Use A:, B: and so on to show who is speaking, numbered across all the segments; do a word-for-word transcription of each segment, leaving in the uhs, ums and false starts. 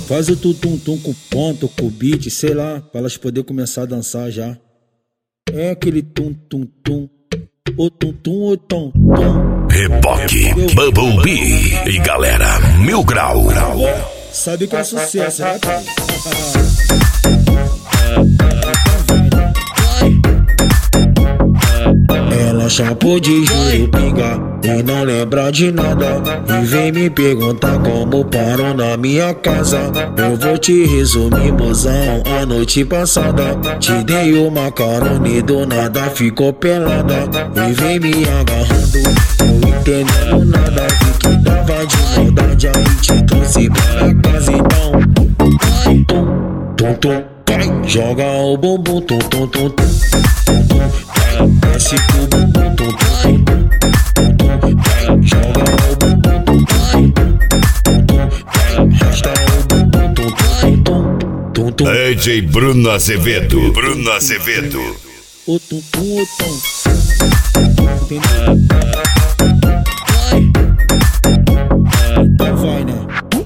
A: Faz o tum-tum-tum com ponto, com beat, sei lá, pra elas poder começar a dançar já. É aquele tum-tum-tum, o tum-tum, o tom-tom.
B: Reboque, Bumblebee e galera, Mil Grau.
A: Sabe que é sucesso, né, pai? Ela chapou de jurupinga e não lembra de nada, e vem me perguntar como parou na minha casa. Eu vou te resumir, mozão, a noite passada te dei uma carona e do nada ficou pelada, e vem me agarrando, não entendendo nada. Vi que tava de maldade, aí te trouxe pra casa. Então tum, tum, vai, joga o bumbum, tum, tum, tum, tum, tum. Desce pro bumbum, tum, tum, tum, tum, vai, joga o bumbum, tum, tum, tum, tum, vai, arrasta o bumbum, tum, tum, tum, tum, tum.
B: D J Bruno Azevedo, Bruno Azevedo.
A: O tum, tum, o tom. Entendeu? Então vai, né?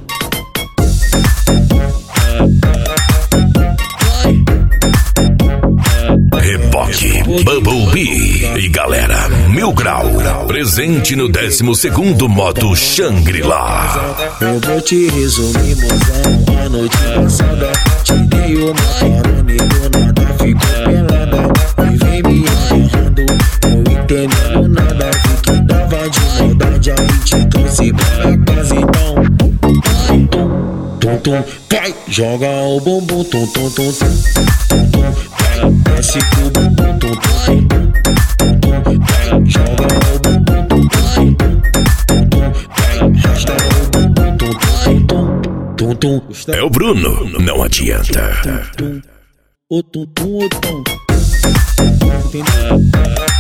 B: Reboque, Bumblebee e galera, Mil Grau. Presente no décimo segundo modo Shangri-La.
A: Eu vou te resumir, mozão, a noite passada te dei uma carona e do nada ficou pelada, e vem me agarrando, não entendendo nada. Vi que tava de maldade, aí te trouxe pra casa. Então tum, tum, tum, vai, joga o bumbum, tum, tum, tum, tum, tum, tum, vai, desce pro bumbum, tum, tum, tum, tum, tum, vai, joga o bumbum, tum, tum, tum, tum, tum, vai, arrasta o bumbum, tum, tum, tum, tum, tum.
B: É o Bruno, não adianta.
A: O tum, tum, o tom. Entendeu?